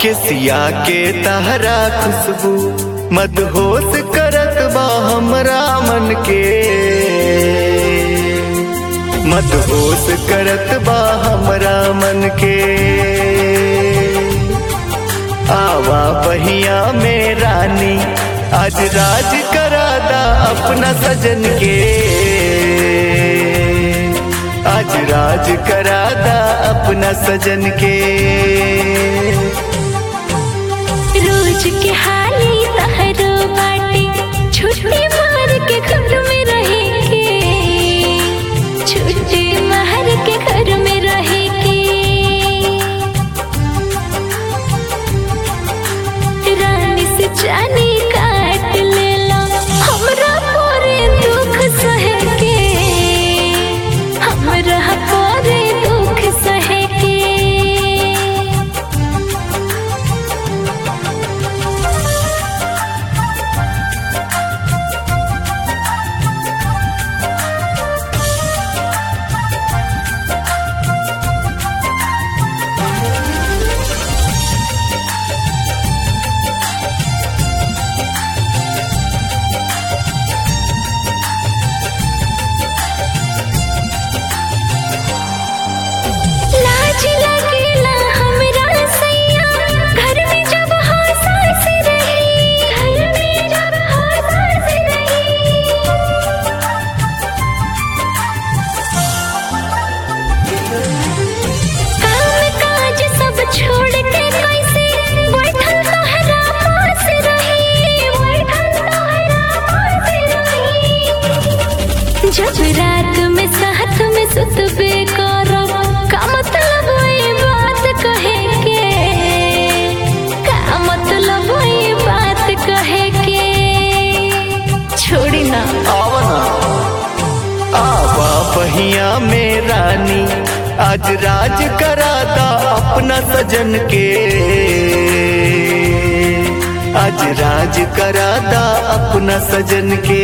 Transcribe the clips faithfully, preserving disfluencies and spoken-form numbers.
केसिया के तहरा खुशबू मदहोश करत बा हमरा मन के, मदहोश करत बा हमरा मन के। आवा बहिया में रानी आज राज करादा अपना सजन के, आज राज करादा अपना सजन के। रोज के हाली तहरो बाटे छुट्टी मार के घर में रहे के, छुट्टी मार के घर में रहे के। रानी से जानी काट लेला हमरा पूरे दुख सहे के, हमरा पूरे दुख सहे के। जब रात में साथ में सुतबे करब का मतलब ये बात कहे के, का मतलब ये बात कहे के। छोड़ी ना आवा ना आवा बहिया में रानी आज राज करादा अपना सजन के, आज राज करादा अपना सजन के।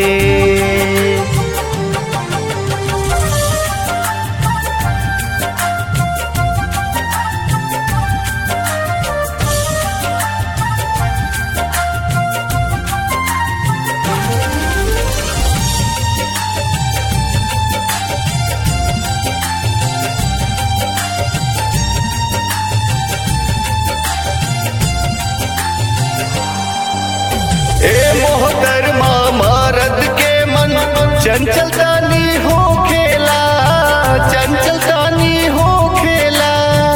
ए मोहतरमा मर्द के मन चंचल तानी हो खेला, चंचल तानी हो खेला।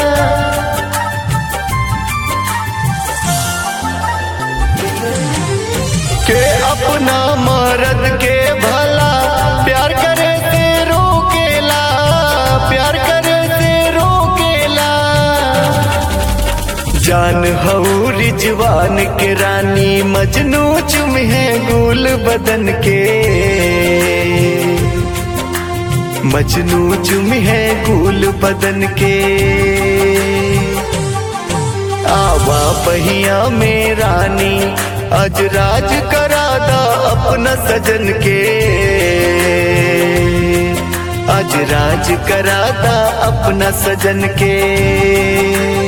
के अपना मर्द के भला प्यार करे से रोकेला, प्यार करे से रोकेला। जान हऊ रिजवान के रानी मजनू चुम्हे गुल बदन के, मजनू चुम्हे गुल बदन के। आवा बहिया में रानी आज राज करादा अपना सजन के, आज राज करादा अपना सजन के।